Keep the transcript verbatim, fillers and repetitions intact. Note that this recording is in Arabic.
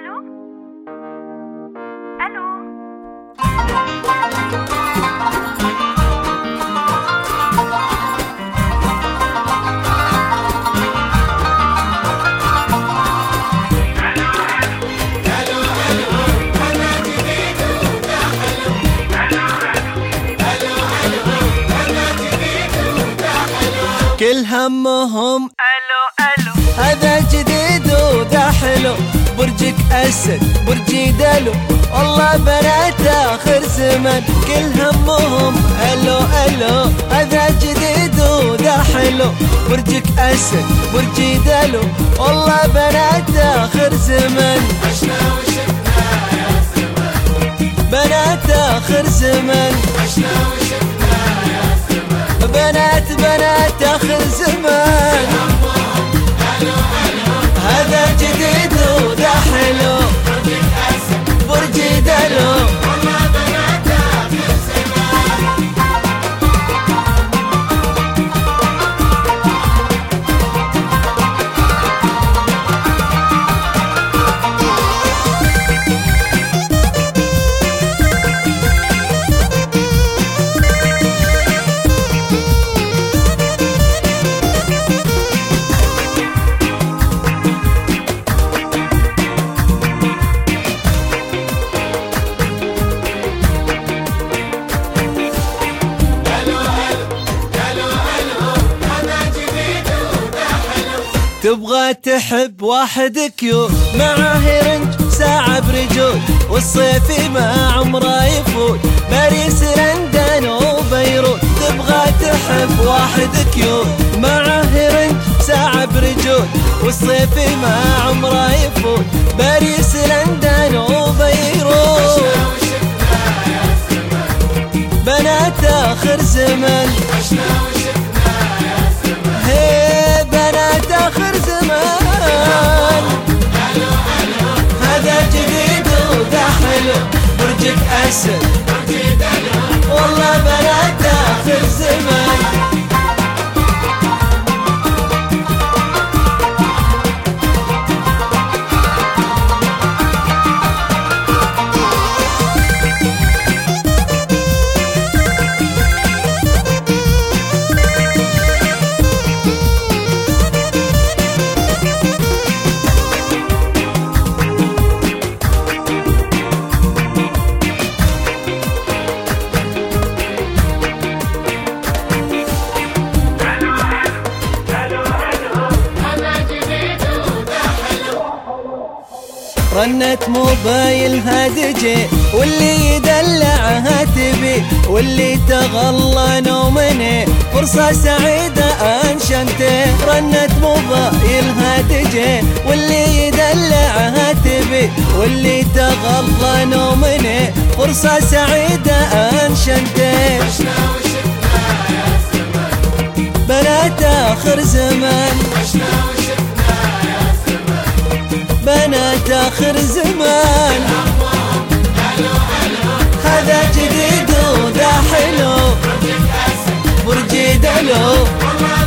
الو الو كل همهم الو الو هذا جديد وذا حلو، برجك اسد برجي دلو، والله بنات اخر زمن. كل همهم الو الو هذا جديد وذا حلو، برجك اسد برجي دلو، والله بنات اخر زمن. عشنا وشفنا يا زمن، بنات اخر زمن، عشنا وشفنا يا زمن، بنات بنات اخر زمن. الو الو هذا جديد وذا حلو، برجك اسد برجي دلو، والله بنات اخر زمان. تبغى تحب واحد كيوت معاه رنج ساعة برجول، والصيف ما عمره يفوت باريس لندن وبيروت. تبغى تحب واحد كيوت معاه رنج ساعة برجول، والصيف ما عمره يفوت باريس لندن وبيروت. بنات اخر زمن، عشنا وشفنا يا زمن، هي بنات اخر زمان. الو الو هذا جديد وذا حلو، برجك اسد برجي دلو، والله بنات اخر زمان. رنت موبايل هادجي، واللي يدلعها تبي، واللي تغلى نومني فرصة سعيدة انشنته. رنت موبايل هادجي، واللي يدلعها تبي، واللي تغلى نومني فرصة سعيدة انشنته. عشنا وشفنا يا زمن، بنات اخر زمان، عشنا وشفنا يا زمن، بنات اخر زمان. الو الو هذا جديد وذا حلو، برجك اسد برجي دلو، والله